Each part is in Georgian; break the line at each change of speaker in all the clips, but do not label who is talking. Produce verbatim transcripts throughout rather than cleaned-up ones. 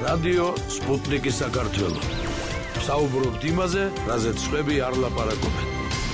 რადიო სპუტნიკი საქართველო. საუბრობთ იმაზე, რაზეც სხვები არ ლაპარაკობენ.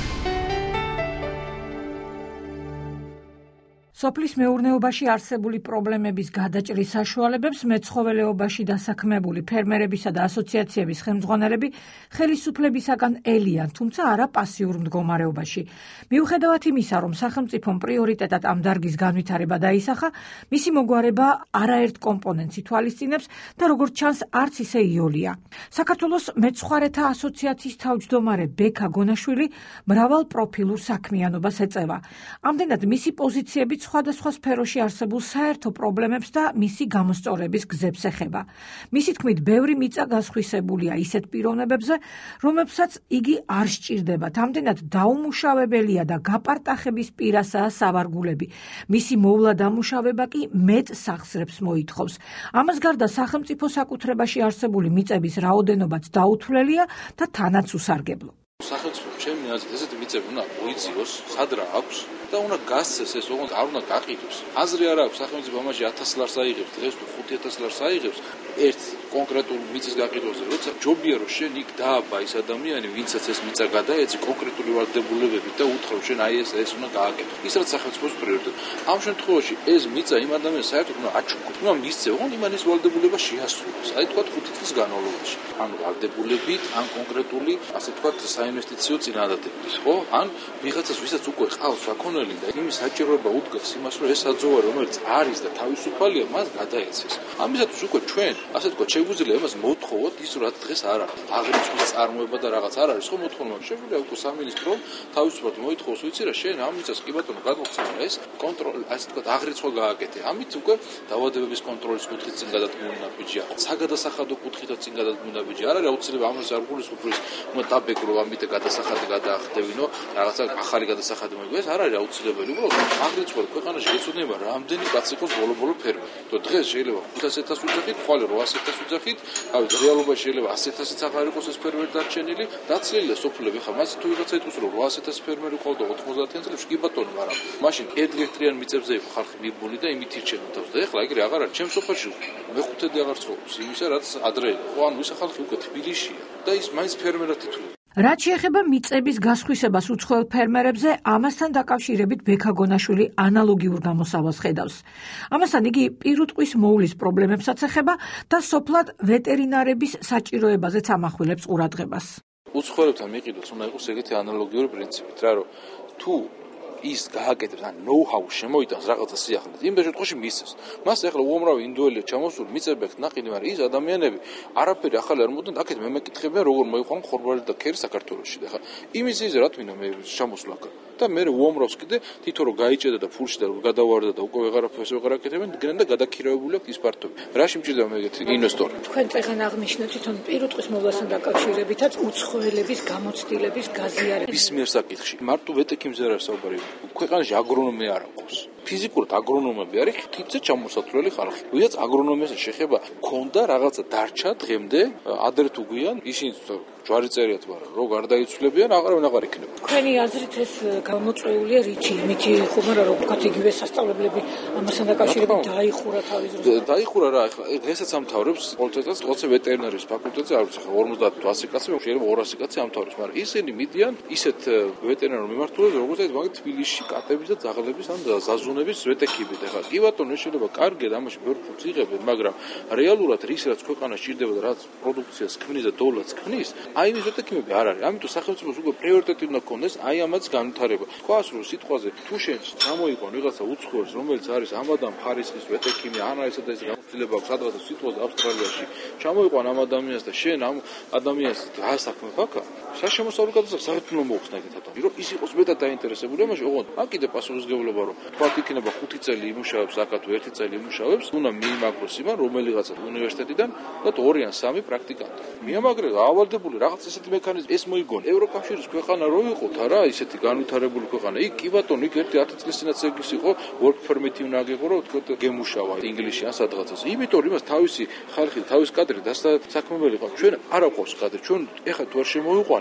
სოფლის მეურნეობაში არსებული პრობლემების გადაჭრის საშუალებებს მეცხოველეობაში დასაქმებული ფერმერებისა და ასოციაციების ხელმძღვანელები ხელისუფლებისაგან ელიან, თუმცა არა პასიურ მდგომარეობაში. მიუხედავად იმისა, რომ სახელმწიფომ პრიორიტეტად ამ დარგის განვითარება დაისახა, მისი მოგვარება არაერთ კომპონენტს ითვალისწინებს და როგორც ჩანს, არც ისე იოლია. საქართველოს მეცხვარეთა ასოციაციის თავმჯდომარე ბექა გონაშვილი მრავალ პროფილურ საქმიანობას ეწევა. ამდენად მისი პოზიციები სხვადასხვა სფეროში არსებულ საერთო პრობლემებს და მისი გამოსწორების გზებს ეხება. მისი თქმით, ბევრი მიწა გასხვისებულია ისეთ პიროვნებებზე, რომლებსაც იგი არ სჭირდებათ. ამდენად დაუმუშავებელია და გაპარტახების პირასაა სავარგულები. მისი მოვლა დამუშავება კი მეტ სახსრებს მოითხოვს. ამას გარდა სახელმწიფო საკუთრებაში არსებული მიწების რაოდენობაც დაუთვლელია და თანაც უსარგებლო.
სახელმწიფო ჩემი აზრით ესეთი მიწები უნდა მოიწიოს, სად რა აქვს და უნდა გასცეს ეს, ოღონდ არ უნდა გაყიდოს. აზრი არ აქვს სახელმწიფო ამაში ათას ლარს აიღებს, დღეს თუ ხუთი ათას ლარს აიღებს ერთ კონკრეტულ მიწის გაყიდვაზე. როცა ჯობია რომ შენ იქ დააბა ის ადამიანი, ვინცაც ეს მიწა გადაეცი კონკრეტული ვალდებულებებით და უთხრა შენ აი ეს ეს უნდა გააკეთო. ის რაც სახელმწიფოს პრიორიტეტი. ამ შემთხვევაში ეს მიწა იმ ადამიანს საერთოდ უნდა აჩუქო. უნდა მისცე, ოღონდ იმან ის ვალდებულება შეასრულოს. აი თქვა ხუთი წლის განმავლობაში. ან ვალდებულებით, ან კონკრეტული, ასე თქვა საინვესტიციო წინადადებით, ხო? ან ვიღაცას ვისაც უკვე ყავს საქონელი და იმის საჭიროება უდგას იმას, რომ ეს საძოვარი, რომელიც არის და თავისუფალია, მას გადაეცეს. ამისათვის უკვე ჩვენ, ასე თქვა, შეგვიძლია იმას მოთხოვოთ ის, რაც დღეს არ არის. აღრიცხვის წარმოება და რაღაც არ არის, ხო მოთხოვნა. შეგვიძლია უკვე სამინისტრო თავისუფლად მოითხოვოს, ვიცი რა, შენ ამ მიწას კი ბატონო გადმოგცემ, ეს კონტროლი, ასე თქვა, აღრიცხვა გააკეთე. ამით უკვე დაავადებების კონტროლის კუთხით წინ გადადგმული ბიჯია. საგადასახადო კუთხითაც წინ გადადგმული ბიჯია. არ არის აუცილებლად ამას არ გულისხმობს, რომ დაბეკრო ამით გადასახადი გადაახდებინო, რაღაცა ახალი გადასახადი მოიგოს, არ არის აუცილებელი, უბრალოდ აგრეთვე ქვეყანაში ეცოდება რამდენი კაცი იყოს ბოლო-ბოლო ფერმერი. თუ დღეს შეიძლება ხუთას ათას უძახით, ხვალე რვას ათას უძახით, ავი რეალობაში შეიძლება ასი ათასიც აღარ იყოს ეს ფერმერი დარჩენილი, დაცლილია სოფლები, ხა მას თუ ვიღაცა იტყვის რომ რვას ათას ფერმერი ყავდა ოთხმოცდაათიან წლებში, კი ბატონო, მაგრამ მაშინ ერთ-ერთიან მიწებზე იყო ხალხი მიბული და იმით ირჩევა თავს და ეხლა ეგრე აღარ არის. ჩემს სოფელში მეხუთედი აღარ ცხოვრობს, იმისა რაც ადრე იყო. ხო, ანუ ისა ხალხი უკვე თბილისშია და ის მაინც ფერმერად ითვლება.
რაც შეეხება მიწების გასხვისებას უცხოელ ფერმერებზე, ამასთან დაკავშირებით ბექა გონაშვილი ანალოგიურ გამოსავალს ხედავს. ამასთან იგი პირუტყვის მოვლის პრობლემებსაც ეხება და სოფლად ვეტერინარების საჭიროებაზეც ამახვილებს ყურადღებას.
უცხოელებთან მიყიდვაც უნდა იყოს ეგეთი ანალოგიური პრინციპით, რა რომ თუ ის გააკეთებს, ან ნოუ-ჰაუ შემოიტანს რაღაცა სიახლეზე, იმ შემთხვევაში მისცეს. მას ეხლა უამრავი ინდოელია ჩამოსული, მიწები აქვს ნაყიდი, მაგრამ ის ადამიანები არაფერი ახალი არ მოუწევთ, აქეთ მე მეკითხებიან, როგორ მოიყვანო ხორბალი და ქერი საქართველოში და ხა იმის ის რა თქმა უნდა მე ჩამოსვლა აქ. და მე უამრავს კიდე თვითონ რომ გაიჭედა და ფულში და გადავარდა და უკვე ვეღარაფერს ვეღარ აკეთებენ, გრენ და გადაქირავებული აქვს ის პარტები. რაში მჭირდება მე ეგეთი ინვესტორი?
თქვენ წეგან აღნიშნეთ თვითონ პირუტყვის მოვლასთან დაკავშირებითაც უცხოელების გამოცდილების გაზიარება.
ის მიერ საკითხში მარტო ვეტექიმზე არ საუბარი. ქვეყანაში აგრონომი არ აქვს. ფიზიკურად აგრონომები არის თითზე ჩამოსათვლელი ხალხი. ვიდაც აგრონომიას შეხება, ქონდა რაღაცა დარჩა დღემდე, ადრე თუ გვიან, ისინი ჯვარი წერიათ, მაგრამ რო გარდაიცვლებიან, აღარავინ აღარ იქნება.
თქვენი აზრით ეს გამოწვეულია რითი? იმითი ხუმრა რომ ვთქვათ იგივე სასწავლებლები ამასთან დაკავშირებით დაიხურა თავის დროს.
დაიხურა რა, ეხლა დღესაც ამთავრებს პოლიტექნიკას, ყოლცე ვეტერინარიის ფაკულტეტზე, არ ვიცი, ორმოცდაათ თუ ასი კაცი, შეიძლება ორასი კაცი ამთავრებს, მაგრამ ისინი მიდიან ისეთ ვეტერინარ მიმართულებას, როგორც ეს მაგ თბილისში კატების და ძაღლების ან ზაზუნების ვეტექიბით. ეხლა კი ბატონო, ეს შეიძლება კარგია, ამაში ბევრი ფულს იღებენ, მაგრამ რეალურად რის რაც ქვეყანას ჭირდება და რაც პროდუქციას ქმნის და დოლარს ქმნის, აი ეს ვეტექიმები არ არის. ამიტომ სახელმწიფოს უკვე პრიორიტეტი უნდა ქონდეს აი ამაც განვითარება. თქვას რომ სიტყვაზე თუ შენ გამოიყვან ვიღაცა უცხოელს, რომელიც არის ამადამ ხარისხის ვეტექიმი, ან ესა და ეს გამოცდილება აქვს სადღაც სიტყვაზე ავსტრალიაში, ჩამოიყვან ამ ადამიანს და შენ ამ ადამიანს დაასაქმებ აქა, საშემოსავლო გადასახადს საერთოდ უნდა მოხსნა ეგეთ ადამიანს, რომ ის იყოს მეტად დაინტერესებული ამაში, ოღონდ აქ კიდე პასუხისმგებლობა რომ თქვათ იქნება ხუთი წელი იმუშავებს აქა თუ ერთი წელი იმუშავებს, უნდა მიიმაგროს იმან რომელიღაცა უნივერსიტეტიდან და ორი ან სამი პრაქტიკანტი. მიამაგრება ავალდებული რაღაც ესეთი მექანიზმი ეს მოიგონა. ევროკავშირის ქვეყანა რო იყოთ არა, ისეთი განვითარებული ქვეყანა. იქ კი ბატონო, იქ ერთი ათი წლის წინაც ეგ ის იყო, work permit-ი უნდა აგიღო, რომ თქო გემუშავა ინგლისში ან სადღაცას. იმიტომ იმას თავისი ხალხი, თავის კადრი დასაქმებელი ყავს. ჩვენ არ აყვავს კადრი. ჩვენ ეხლა თუ არ შემოიყვანეთ,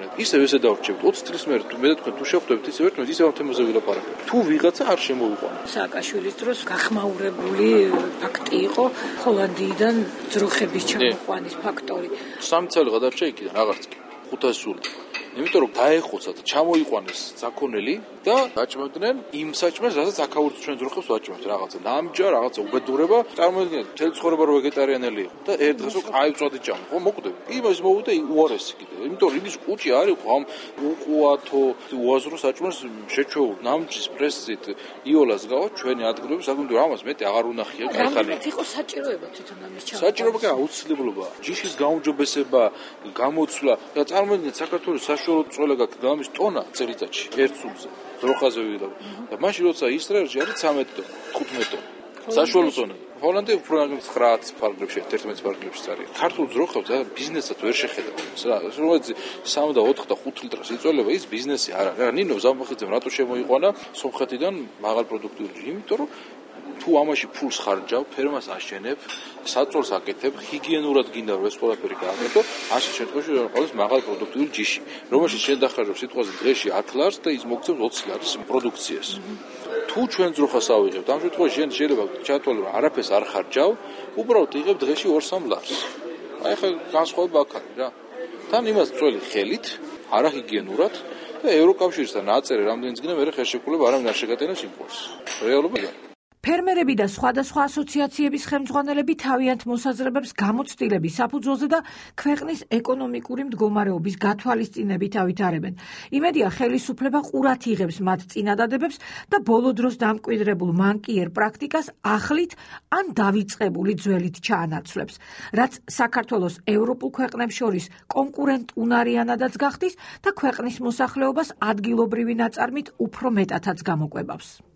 ისევ ესე დავრჩებით. ოცი წლის მერე მე და თქვენ თუ შევხვდებით ისე ვერტმეთ, ისევ ამ თემაზე ვილაპარაკებთ. თუ ვიღაცა არ შემოიყვანა.
სააკაშვილის დროს გახმაურებული ფაქტი იყო ჰოლანდიიდან ძროხების ჩამოყვანის ფაქტორი.
სამი წელი გადარჩა იქიდან აღარც კი. ხუთასი სული. იმიტომ რომ დაეხოცათ, ჩამოიყვანეს საქონელი და დაჭმევდნენ იმ საჭმელს, რასაც აქაურთ ჩვენ ძროხებს ვაჭმევთ რაღაცა. ნამჯა, რაღაცა უბედურება, წარმოიდგინეთ, მთელი ცხოვრება რო ვეგეტარიანელი იყო და ერთ დღეს რო კაი წვადი ჭამ, ხო მოკვდები. იმას მოვიდა უარესი კიდე. იმიტომ რომ ის კუჭი არის ხო ამ უყუათო უაზრო საჭმელს შეჩვეულ ნამჯის პრესით იოლას გავა ჩვენი ადგილები, საკუთარ ამას მეტი აღარ უნახია კაიხანი.
რა იყო საჭიროება თვითონ ამის ჩამოყალიბება?
საჭიროება კი აუცილებლობაა. ჯიშის გაუმჯობესება, გამოცვლა და წარმოიდგინეთ საქართველოს საშუალო წველა გაქვს გამის ტონა წელიწადში ერთ სულზე. ძროხაზე ვიდა და მაშინ როცა ისრაელში არის ცამეტი ტონა, თხუთმეტი ტონა. საშუალო ტონა. ჰოლანდია უფრო ცხრა ფარგლებში, თერთმეტ ფარგლებში არის. ქართულ ძროხებს ბიზნესად ვერ შეხედა. რომელიც სამი და ოთხი და ხუთი ლიტრას იწოლება, ის ბიზნესი არ არის. რა ნინო ზამბახიძემ რატო შემოიყვანა სომხეთიდან მაღალ პროდუქტიული? იმიტომ რომ თუ ამაში ფულს ხარჯავ, ფერმას აშენებ, საწოლს აკეთებ, ჰიგიენურად გინდა რომ ეს ყველაფერი გააკეთო, ასეთ შემთხვევაში ყავს მაღალ პროდუქტიული ჯიში, რომელშიც შენ დახარჯავ სიტყვაზე დღეში ათი ლარს და ის მოგცემს ოცი ლარის პროდუქციას. თუ ჩვენ ძროხას ავიღებთ, ამ შემთხვევაში შენ შეიძლება ჩათვალე რომ არაფერს არ ხარჯავ, უბრალოდ იღებ დღეში ორ სამ ლარს. აი ხა განსხვავება აქ არის რა. თან იმას წველი ხელით, არა ჰიგიენურად და ევროკავშირსთან ნაწერი რამდენიც გინდა მე ხელშეკრულება არავინ არ შეგატენებს იმპორტს. რეალობაა.
ფერმერები და სხვადასხვა ასოციაციების ხელმძღვანელები თავიანთ მოსაზრებებს გამოცდილების საფუძველზე და ქვეყნის ეკონომიკური მდგომარეობის გათვალისწინებით ავითარებენ. იმედია, ხელისუფლება ყურად იღებს მათ წინადადებებს და ბოლო დროს დამკვიდრებულ მანკიერ პრაქტიკას ახლით ან დავიწყებული ძველით ჩაანაცვლებს, რაც საქართველოს ევროპულ ქვეყნებს შორის კონკურენტუნარიანადაც გახდის და ქვეყნის მოსახლეობას ადგილობრივი ნაწარმით უფრო მეტადაც გამოკვებავს.